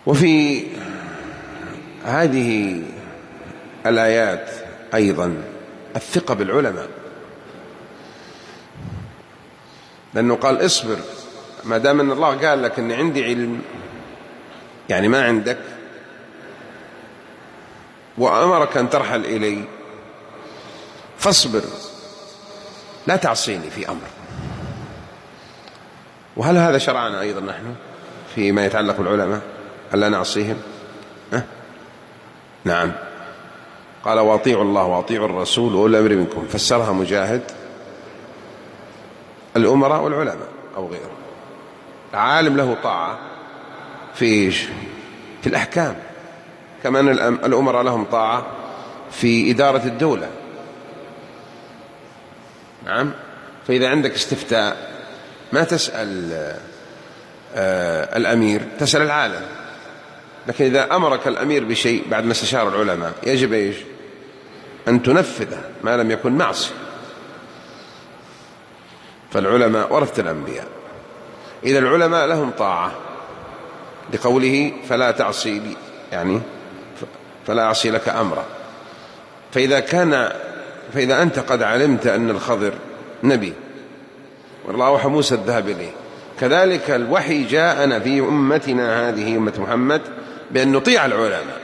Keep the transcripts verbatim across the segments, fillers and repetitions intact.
وفي هذه الآيات أيضا الثقة بالعلماء، لأنه قال اصبر ما دام أن الله قال لك أن عندي علم، يعني ما عندك، وأمرك أن ترحل إلي، فاصبر لا تعصيني في أمر. وهل هذا شرعنا أيضا نحن فيما يتعلق بالعلماء ألا نعصيهم؟ أه؟ نعم. قال واطيعوا الله واطيعوا الرسول وأولي الأمر منكم، فسرها مجاهد الأمراء والعلماء أو غيره. العالم له طاعة في إيش؟ في الأحكام، كما أن الأمراء لهم طاعة في إدارة الدولة. نعم. فإذا عندك استفتاء ما تسأل آه الأمير، تسأل العالم. لكن إذا أمرك الأمير بشيء بعد ما استشار العلماء يجب إيش؟ أن تنفذه ما لم يكن معصية. فالعلماء ورثة الأنبياء، إذا العلماء لهم طاعة لقوله فلا تعصي لي، يعني فلا أعصي لك أمرا. فإذا كان فإذا أنت قد علمت أن الخضر نبي والله أوحى موسى الذهب إليه، كذلك الوحي جاءنا في أمتنا هذه أمة محمد بأن نطيع العلماء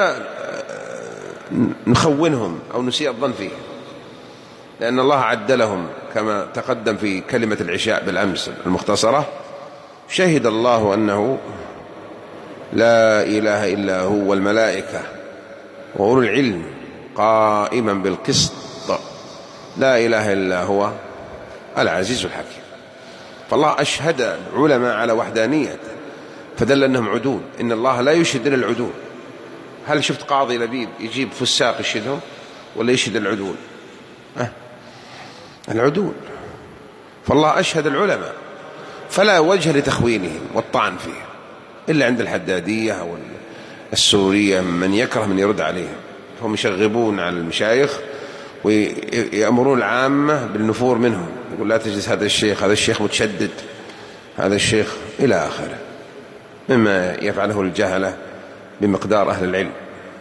ونخونهم أو نسيء الظن فيهم، لأن الله عدلهم كما تقدم في كلمة العشاء بالأمس المختصرة: شهد الله أنه لا إله إلا هو والملائكة وأولو العلم قائما بالقسط لا إله إلا هو العزيز الحكيم. فالله أشهد العلماء على وحدانيته فدل أنهم عدول. إن الله لا يشهد إلا العدول. هل شفت قاضي لبيب يجيب فساق يشهدهم ولا يشهد العدول؟ أه؟ العدول. فالله أشهد العلماء، فلا وجه لتخوينهم والطعن فيه إلا عند الحدادية أو السورية من يكره من يرد عليهم، هم يشغبون على المشايخ ويأمرون العامة بالنفور منهم، يقول لا تجلس هذا الشيخ، هذا الشيخ متشدد، هذا الشيخ إلى آخره، مما يفعله الجهلة بمقدار أهل العلم.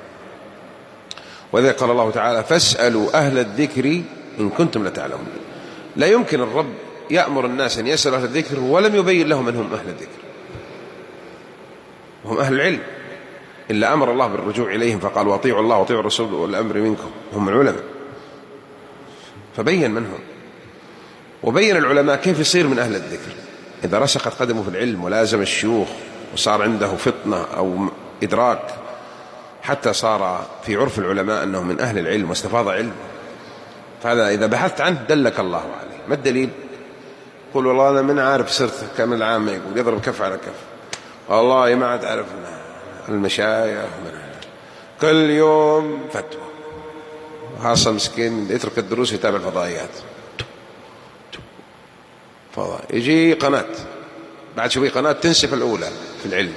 وإذا قال الله تعالى فاسألوا أهل الذكر إن كنتم لا تعلمون. لا يمكن الرب يأمر الناس أن يسألوا أهل الذكر ولم يبين لهم من هم أهل الذكر، وهم أهل العلم، إلا أمر الله بالرجوع إليهم فقال واطيعوا الله واطيعوا الرسول والأمر منكم، هم العلماء، فبين منهم. وبين العلماء كيف يصير من أهل الذكر إذا رسخت قدمه في العلم ولازم الشيوخ وصار عنده فطنة أو إدراك، حتى صار في عرف العلماء أنه من أهل العلم واستفاض علم. فهذا إذا بحثت عنه دلك الله عليه. ما الدليل؟ قل والله أنا من عارف صرت كامل العامة يقول يضرب كف على كف، والله ما عاد عرفنا المشايخ كل يوم فتوى، خاصة مسكين يترك الدروس يتابع الفضائيات، فضاء يجي قناة بعد شوي قناة تنسف الأولى في العلم،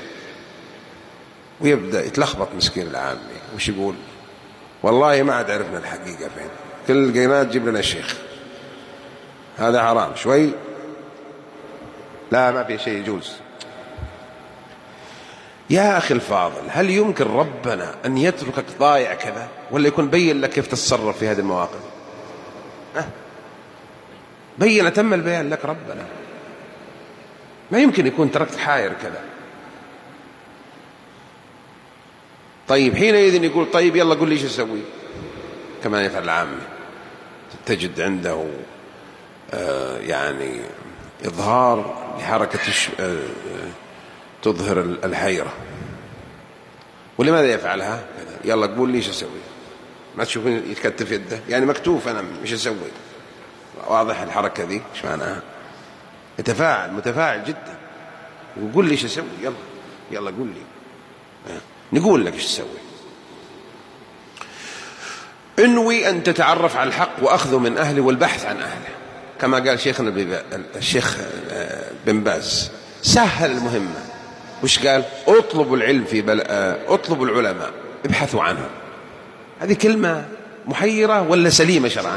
ويبدأ يتلخبط مسكين العامي. وش يقول؟ والله ما عاد عرفنا الحقيقة فين، كل قناة تجيب لنا الشيخ، هذا حرام شوي، لا ما في شيء يجوز. يا أخي الفاضل، هل يمكن ربنا أن يتركك ضايع كذا ولا يكون بين لك كيف تتصرف في هذه المواقف؟ أه؟ بين تم البيان لك ربنا، ما يمكن يكون تركت حائر كذا. طيب حينئذ يقول طيب يلا قل لي ايش اسوي، كما يفعل العامة، تجد عنده آه يعني إظهار لحركة آه تظهر الحيرة. ولماذا يفعلها؟ يلا قول لي ايش اسوي، ما تشوفين يتكتف يده، يعني مكتوف أنا ايش اسوي، واضح الحركة ذي ايش معناها، يتفاعل متفاعل جدا، وقول لي ايش اسوي، يلا يلا قول لي، نقول لك ايش تسوي. انوي ان تتعرف على الحق واخذه من اهله والبحث عن اهله، كما قال شيخنا الشيخ بن باز، سهل المهمة. وش قال؟ اطلبوا العلم في بل... اطلبوا العلماء ابحثوا عنهم. هذه كلمة محيرة ولا سليمة شرعا؟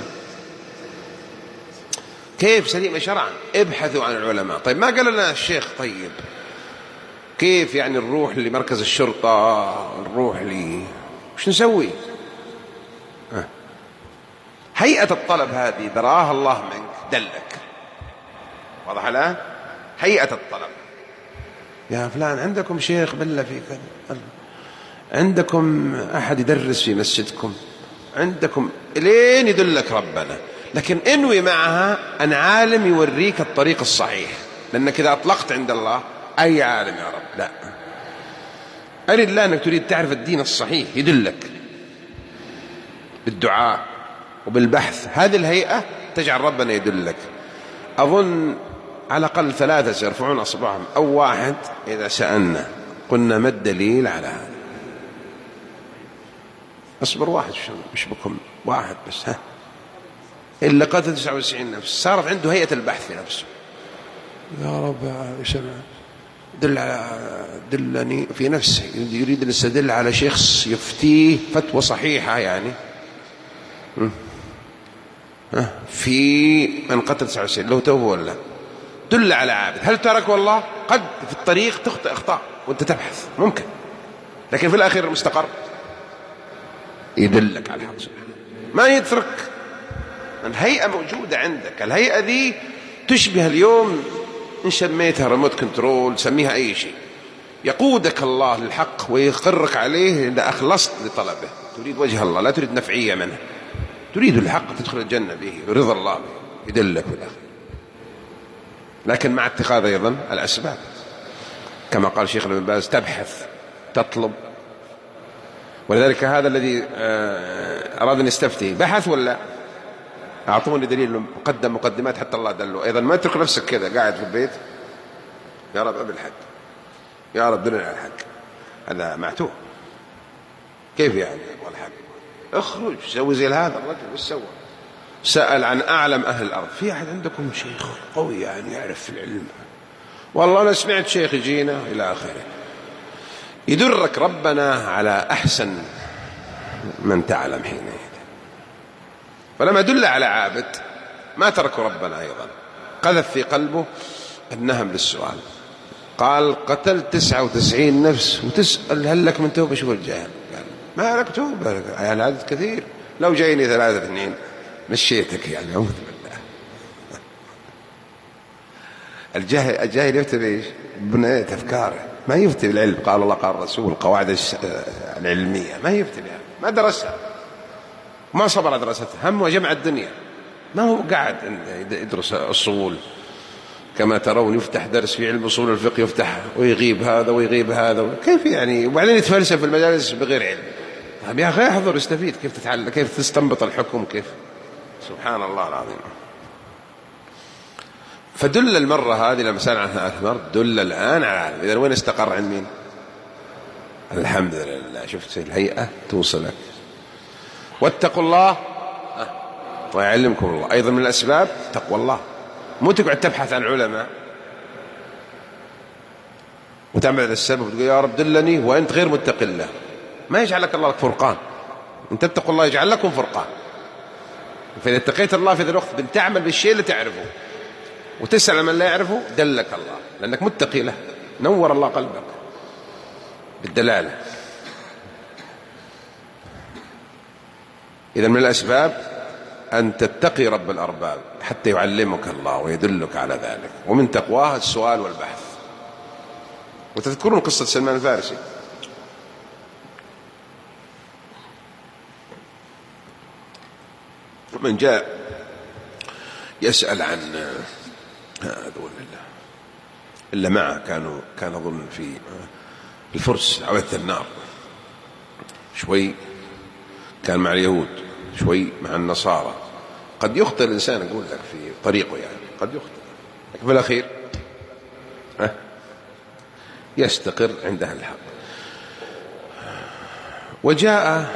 كيف سليمة شرعا؟ ابحثوا عن العلماء. طيب ما قال لنا الشيخ طيب كيف يعني نروح لمركز الشرطة، نروح لي وش نسوي؟ أه. هيئة الطلب هذه ذراها الله منك دلك، واضح الآن؟ هيئة الطلب، يا فلان عندكم شيخ بالله في كذا، عندكم أحد يدرس في مسجدكم، عندكم، لين يدلك ربنا. لكن انوي معها أن عالم يوريك الطريق الصحيح، لأنك إذا أطلقت عند الله أي عالم يا رب، لا، أرد الله أنك تريد تعرف الدين الصحيح يدلك بالدعاء وبالبحث. هذه الهيئة تجعل ربنا يدلك. أظن على الأقل ثلاثة سيرفعون أصبعهم أو واحد إذا سألنا قلنا ما الدليل على هذا. أصبر واحد مش بكم، واحد بس، ها، إلا قتل تسعة وتسعين نفس، صارت عنده هيئة البحث في نفسه. يا رب دل دلني في نفسه، يريد أن يستدل على شخص يفتيه فتوى صحيحة يعني في من قتل تسعة وتسعين لو توبه ولا دل على عابد. هل ترك والله؟ قد في الطريق تخطئ أخطاء وأنت تبحث، ممكن، لكن في الأخير المستقر يدلك على الحق سبحانه، ما يترك. الهيئة موجودة عندك، الهيئة ذي تشبه اليوم إن سميتها ريموت كنترول، سميها أي شيء، يقودك الله للحق ويقرك عليه إذا أخلصت لطلبه، تريد وجه الله لا تريد نفعية منه، تريد الحق تدخل الجنة به ورضا الله به، يدلك في الآخر. لكن مع اتخاذ أيضا الأسباب كما قال شيخ ابن باز، تبحث تطلب. ولذلك هذا الذي أراد أن يستفتي بحث ولا أعطوني دليل، قدم مقدمات حتى الله دله. أيضا ما تترك نفسك كذا قاعد في البيت يا رب أبي الحق، يا رب دلنا على الحق، هذا معتوه. كيف يعني والحق؟ اخرج سوي زي هذا الرجل، وش سوى؟ سأل عن أعلم أهل الأرض، في أحد عندكم شيخ قوي يعني يعرف في العلم؟ والله أنا سمعت شيخ يجينا إلى آخره. يدرك ربنا على أحسن من تعلم حينئذ. فلما دل على عابد ما تركوا ربنا، أيضا قذف في قلبه النهم للسؤال، قال قتلت تسعة وتسعين نفس وتسأل هل لك من توبة؟ شوف الجاهل قال ما لك توبة، يعني عدد كثير، لو جايني ثلاثة اثنين مشيتك، يعني أعوذ بالله. الجاهل الجاهل يفتي بإيش؟ بناء أفكاره، ما يفتي بالعلم، قال الله قال الرسول، القواعد العلمية ما يفتي بها، ما درسها، ما صبر على دراستها، هم وجمع الدنيا، ما هو قاعد يدرس الصول. كما ترون يفتح درس في علم أصول الفقه يفتح ويغيب هذا ويغيب هذا، كيف يعني؟ وبعدين يتفلسف في المجالس بغير علم. طيب يا أخي احضر استفيد، كيف تتعلم، كيف تستنبط الحكم، كيف، سبحان الله العظيم. فدل المرة هذه لما سأل عنها أكبر، دل الآن على العالم. إذا وين استقر عند مين؟ الحمد لله. شفت الهيئة توصلك. واتقوا الله ويعلمكم الله. أيضا من الأسباب تقوى الله، مو تقعد تبحث عن علماء وتعمل هذا السبب وتقول يا رب دلني وأنت غير متق الله، ما يجعلك الله لك فرقان. إن تتقوا الله يجعل لكم فرقان. فإذا اتقيت الله في ذا الوقت بتعمل بالشيء اللي تعرفه وتسأل من لا يعرفه، دلك الله لأنك متقي له، نور الله قلبك بالدلالة. إذا من الأسباب أن تتقي رب الأرباب حتى يعلمك الله ويدلك على ذلك. ومن تقواه السؤال والبحث. وتذكرون قصة سلمان الفارسي، من جاء يسأل عن هذول إلا معه كانوا كان أظن في الفرس عوث النار، شوي كان مع اليهود، شوي مع النصارى. قد يخطئ الإنسان، أقول لك في طريقه يعني قد يخطئ، لكن في الأخير يستقر عند أهل الحق. وجاء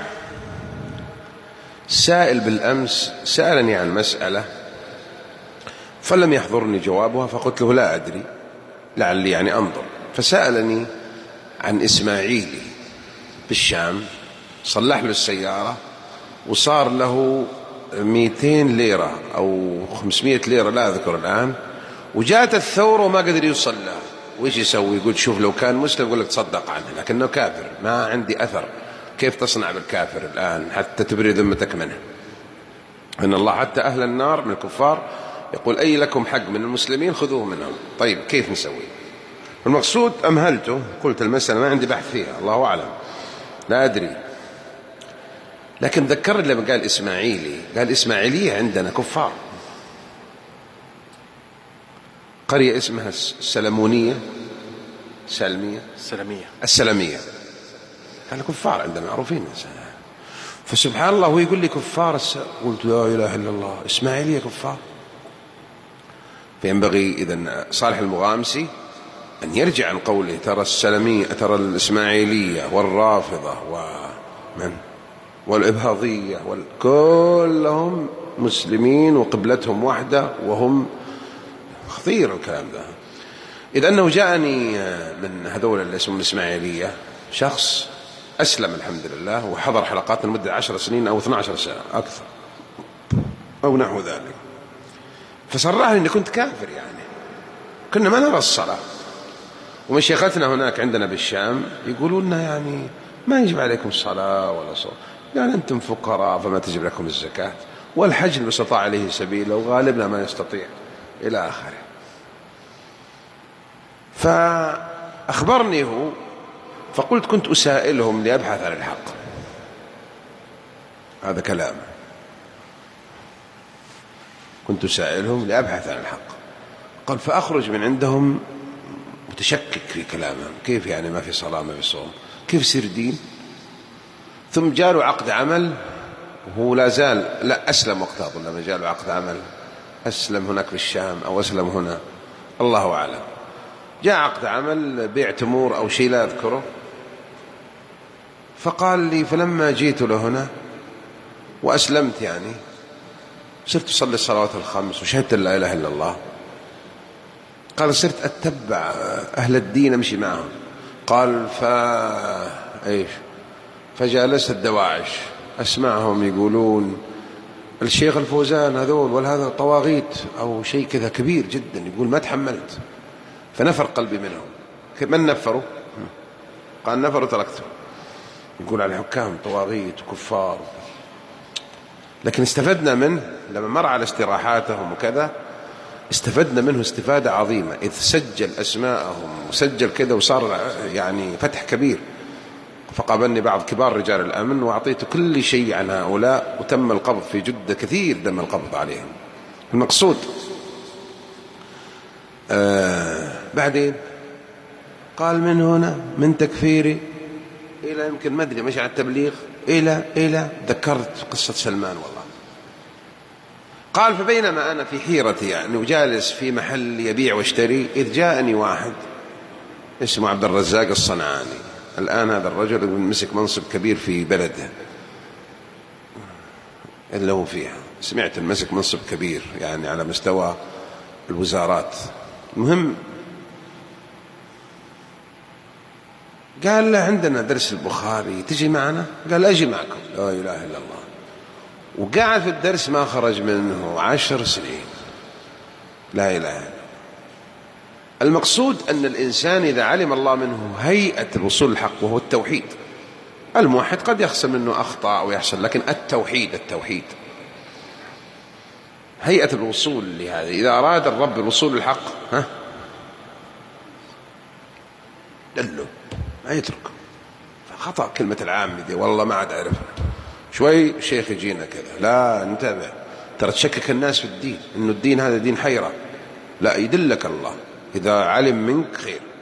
سائل بالأمس سألني عن مسألة فلم يحضرني جوابها، فقلت له لا أدري لعلي يعني أنظر. فسألني عن إسماعيلي بالشام، صلح له السيارة وصار له مئتين ليرة أو خمسمائة ليرة لا أذكر الآن، وجاءت الثورة وما قدر يوصل لها، وإيش يسوي؟ يقول شوف لو كان مسلم يقول لك تصدق عنه، لكنه كافر ما عندي أثر. كيف تصنع بالكافر الآن حتى تبري ذمتك منه؟ إن الله حتى أهل النار من الكفار يقول أي لكم حق من المسلمين خذوه منهم. طيب كيف نسوي؟ المقصود أمهلته، قلت المسألة ما عندي بحث فيها، الله أعلم، لا أدري. لكن ذكرني لما قال إسماعيلي، قال إسماعيلية عندنا كفار، قرية اسمها السلمونية سلمية السلمية السلمية قال كفار عندنا معروفين. فسبحان الله هو يقول لي كفار، قلت لا إله إلا الله، إسماعيلية كفار. فينبغي إذن صالح المغامسي أن يرجع عن قوله ترى السلمية ترى الإسماعيلية والرافضة ومن والإبهاضية وال... كلهم مسلمين وقبلتهم واحدة وهم خطير الكلام ده. إذ أنه جاءني من هذول اللي اسمهم الإسماعيلية شخص أسلم الحمد لله وحضر حلقات لمدة عشر سنين أو اثنى عشر سنة أكثر أو نحو ذلك، فصرحني أني كنت كافر، يعني كنا ما نرى الصلاة. ومشيختنا هناك عندنا بالشام يقولون يعني ما يجب عليكم الصلاة ولا صلاة، يعني أنتم فقراء فما تجب لكم الزكاة، والحج اللي استطاع عليه سبيله وغالبنا ما يستطيع إلى آخره. فأخبرني هو، فقلت كنت أسائلهم لأبحث عن الحق، هذا كلام، كنت أسائلهم لأبحث عن الحق. قال فأخرج من عندهم متشكك في كلامهم، كيف يعني ما في صلاة ما في صوم، كيف يصير دين؟ ثم جاله عقد عمل وهو لا زال لا أسلم وقتها، لما جاله عقد عمل أسلم هناك في الشام أو أسلم هنا الله أعلم، جاء عقد عمل بيع تمور أو شيء لا أذكره. فقال لي فلما جيت لهنا وأسلمت يعني صرت أصلي الصلوات الخمس وشهدت لا إله إلا الله، قال صرت أتبع أهل الدين أمشي معهم. قال ف إيش فجالست الدواعش أسمعهم يقولون الشيخ الفوزان هذول ولا هذا طواغيت أو شيء كذا كبير جدا، يقول ما تحملت، فنفر قلبي منهم. من نفروا؟ قال نفروا تركته، يقول على الحكام طواغيت وكفار. لكن استفدنا منه لما مر على استراحاتهم وكذا، استفدنا منه استفادة عظيمة، إذ سجل أسماءهم وسجل كذا وصار يعني فتح كبير. فقابلني بعض كبار رجال الأمن وأعطيته كل شيء عن هؤلاء، وتم القبض في جدة كثير تم القبض عليهم. المقصود آه بعدين قال من هنا من تكفيري إلى يمكن ما أدري مشي على التبليغ إلى إلى ذكرت قصة سلمان والله. قال فبينما أنا في حيرتي يعني وجالس في محل يبيع واشتري، إذ جاءني واحد اسمه عبد الرزاق الصنعاني. الآن هذا الرجل مسك منصب كبير في بلده اللي هو فيها، سمعت المسك منصب كبير يعني على مستوى الوزارات. المهم قال له عندنا درس البخاري تجي معنا؟ قال أجي معكم. لا إله إلا الله. وقعد في الدرس ما خرج منه عشر سنين. لا إله إلا الله. المقصود أن الإنسان إذا علم الله منه هيئة الوصول الحق وهو التوحيد، الموحد قد يحصل منه أخطاء ويحصل، لكن التوحيد التوحيد هيئة الوصول لهذا. إذا أراد الرب الوصول الحق ها دله ما يترك. فخطأ كلمة العام دي والله ما عاد أعرفها، شوي شيخ يجينا كذا، لا انتبه ترى تشكك الناس في الدين، إنه الدين هذا دين حيرة. لا، يدلك الله إذا علم منك خير.